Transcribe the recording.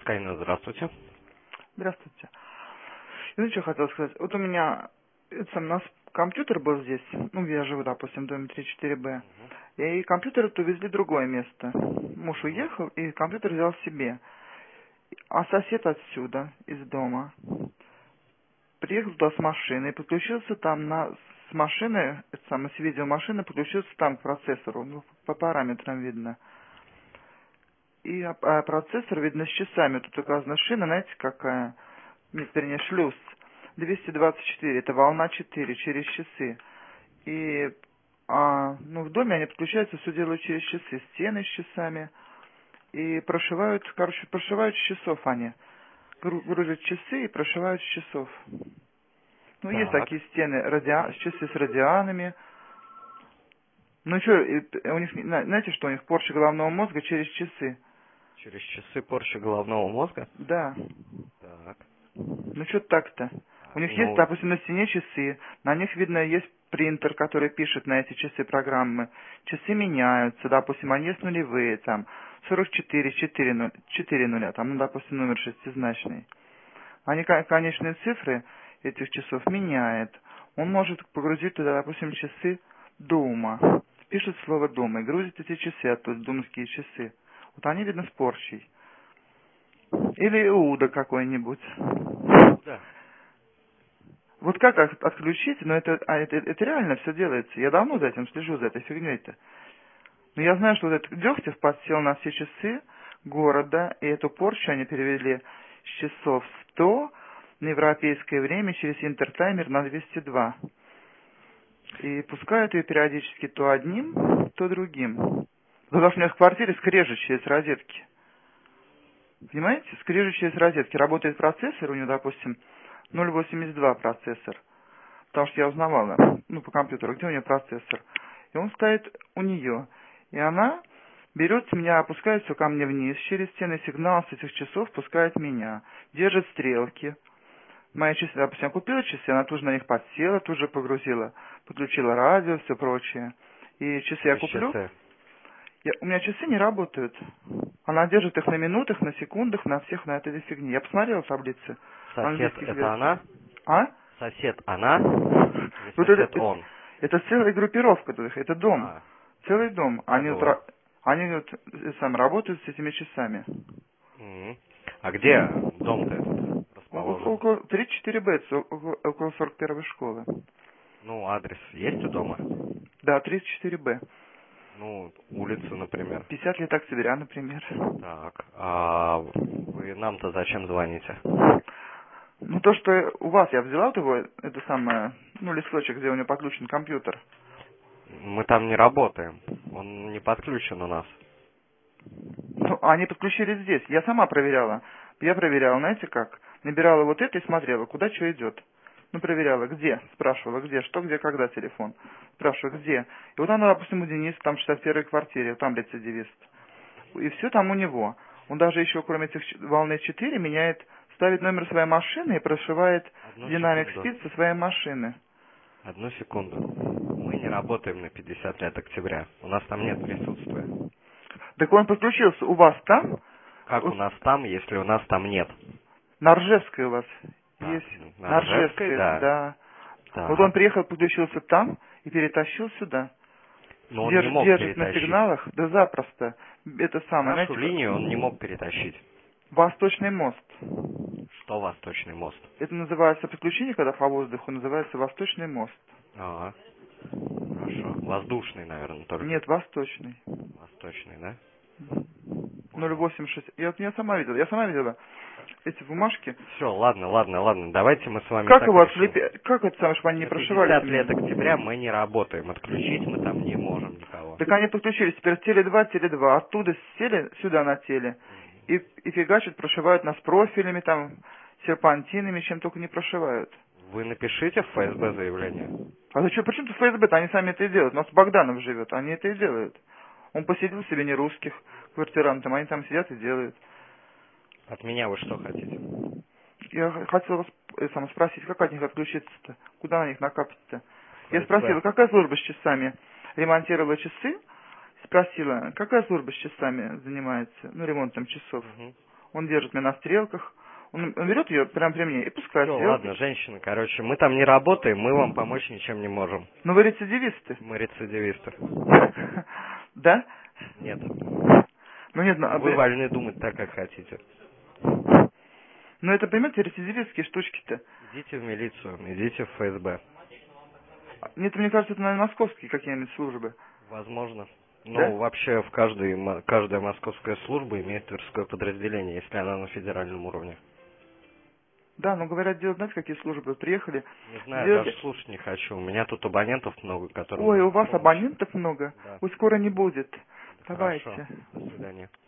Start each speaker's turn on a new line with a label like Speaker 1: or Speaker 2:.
Speaker 1: Скайна, здравствуйте.
Speaker 2: Здравствуйте. Я что хотел сказать. Вот у меня у нас компьютер был здесь. Ну, я живу, допустим, в доме 34Б. И компьютер это увезли в другое место. Муж уехал, и компьютер взял себе. А сосед отсюда, из дома, приехал туда с машиной, подключился там с машины, с видеомашины, подключился там к процессору. Ну, по параметрам видно. И процессор, видно, с часами. Тут указана шина, знаете, какая? Нет, вернее, шлюз. 224, это волна 4, через часы. И в доме они подключаются, все делают через часы. Стены с часами. И прошивают с часов они. Грузят часы и прошивают с часов. Ну, есть
Speaker 1: Так.
Speaker 2: такие стены, часы с радианами. Ну, что, у них, знаете, что у них порча головного мозга через часы.
Speaker 1: Через часы порча головного мозга?
Speaker 2: Да.
Speaker 1: Так.
Speaker 2: Ну, что так-то? У них есть,
Speaker 1: Ну,
Speaker 2: допустим, на стене часы, на них, видно, есть принтер, который пишет на эти часы программы. Часы меняются, допустим, они есть нулевые, там, 44, 4 нуля, там, ну, допустим, номер шестизначный. Они конечные цифры этих часов меняет. Он может погрузить туда, допустим, часы дома. Пишет слово «дома» и грузит эти часы оттуда, думские часы. Вот они, видно, с порчей. Или Иуда какой-нибудь.
Speaker 1: да.
Speaker 2: Вот как отключить, но это реально все делается. Я давно за этим слежу, за этой фигней-то. Но я знаю, что вот этот Дегтев подсел на все часы города, и эту порчу они перевели с часов 100 на европейское время через интертаймер на 202. И пускают ее периодически то одним, то другим. Потому что у меня в квартире скрежет через розетки. Понимаете? Скрежет через розетки. Работает процессор, у него, допустим, 0,82 процессор. Потому что я узнавала, по компьютеру, где у нее процессор. И он стоит у нее. И она берет меня, опускает все ко мне вниз, через стены сигнал с этих часов пускает меня. Держит стрелки. Мои часы, допустим, я купила часы, она тут же на них подсела, тут же погрузила, подключила радио, все прочее. И часы я куплю.
Speaker 1: Часы.
Speaker 2: У меня часы не работают. Она держит их на минутах, на секундах, на всех, на этой фигне. Я посмотрел таблицы
Speaker 1: Сосед
Speaker 2: английских
Speaker 1: это
Speaker 2: версий.
Speaker 1: она?
Speaker 2: А?
Speaker 1: Сосед она? Или
Speaker 2: Вот
Speaker 1: сосед он?
Speaker 2: это целая группировка, это дом.
Speaker 1: А,
Speaker 2: Целый дом.
Speaker 1: я думал.
Speaker 2: Они работают с этими часами.
Speaker 1: А где дом-то этот расположен?
Speaker 2: Около 34Б, около 41-й школы.
Speaker 1: Ну, адрес есть у дома?
Speaker 2: Да, 34Б.
Speaker 1: Ну, улицу, например.
Speaker 2: 50 лет октября, например.
Speaker 1: Так, а вы нам-то зачем звоните?
Speaker 2: Ну, то, что у вас, я взяла вот его, это самое, листочек, где у него подключен компьютер.
Speaker 1: Мы там не работаем. Он не подключен у нас.
Speaker 2: Ну, они подключили здесь. Я сама проверяла. Я проверяла, знаете как? Набирала вот это и смотрела, куда что идет. Проверяла, где? Спрашивала, где, что, где, когда телефон. Спрашиваю, где? И вот она, допустим, у Дениса, там, в 61-й квартире, там рецидивист. И все там у него. Он даже еще, кроме этих волны 4, меняет, ставит номер своей машины и прошивает динамик спид со своей машины.
Speaker 1: Одну секунду. Мы не работаем на 50 лет октября. У нас там нет присутствия.
Speaker 2: Так он подключился у вас там?
Speaker 1: Как у нас там, если у нас там нет?
Speaker 2: На Ржевской у вас есть.
Speaker 1: На Ржевской, да.
Speaker 2: Вот он приехал, подключился там и перетащил сюда.
Speaker 1: Но он не мог
Speaker 2: держит
Speaker 1: перетащить.
Speaker 2: На сигналах, да запросто. Это самое,
Speaker 1: Нашу
Speaker 2: знаете,
Speaker 1: линию он не мог перетащить.
Speaker 2: Восточный мост.
Speaker 1: Что Восточный мост?
Speaker 2: Это называется подключение, когда по воздуху, называется Восточный мост.
Speaker 1: Ага. Хорошо. Воздушный, наверное, только.
Speaker 2: Нет, Восточный.
Speaker 1: Восточный, да?
Speaker 2: 086. Я сама видела эти бумажки.
Speaker 1: Все, ладно. Давайте мы с вами
Speaker 2: Как
Speaker 1: так
Speaker 2: у вас
Speaker 1: решим.
Speaker 2: как это самое, чтобы они не
Speaker 1: На
Speaker 2: прошивали?
Speaker 1: 50 лет октября мы не работаем. Отключить мы там не можем никого.
Speaker 2: Так они подключились теперь Теле2, оттуда сели сюда на теле. И фигачат, прошивают нас профилями, там, серпантинами, чем только не прошивают.
Speaker 1: Вы напишите в ФСБ заявление.
Speaker 2: А зачем? Почему-то ФСБ-то они сами это и делают. У нас Богданов живет, они это и делают. Он посидел себе не русских квартирантам, они там сидят и делают.
Speaker 1: От меня вы что хотите?
Speaker 2: Я хотел вас спросить, как от них отключиться-то? Куда на них накапать-то? Я
Speaker 1: ФСБ.
Speaker 2: спросила, какая служба с часами? Ремонтировала часы. Спросила, какая служба с часами занимается, ремонтом часов. Он держит меня на стрелках. Он берет ее прямо при мне и пускает.
Speaker 1: Всё, ладно, женщина, короче, мы там не работаем, мы вам помочь ничем не можем.
Speaker 2: Но вы рецидивисты.
Speaker 1: Мы рецидивисты.
Speaker 2: Да?
Speaker 1: Нет.
Speaker 2: Ну нет, ну,
Speaker 1: Вы вольны думать так, как хотите.
Speaker 2: ну это, понимаете, рецидивистские штучки-то.
Speaker 1: Идите в милицию, идите в ФСБ.
Speaker 2: Нет, мне кажется, это, наверное, московские какие-нибудь службы.
Speaker 1: Возможно.
Speaker 2: Да?
Speaker 1: Ну, вообще, каждая московская служба имеет тверское подразделение, если она на федеральном уровне.
Speaker 2: Да, но говорят, делать, знаете, какие службы? Приехали,
Speaker 1: Не знаю,
Speaker 2: сделали...
Speaker 1: даже слушать не хочу. У меня тут абонентов много, которым...
Speaker 2: Ой, у
Speaker 1: нужна
Speaker 2: вас
Speaker 1: помощь.
Speaker 2: абонентов много?
Speaker 1: Да.
Speaker 2: Ой, скоро не будет.
Speaker 1: Хорошо.
Speaker 2: Давайте.
Speaker 1: До свидания.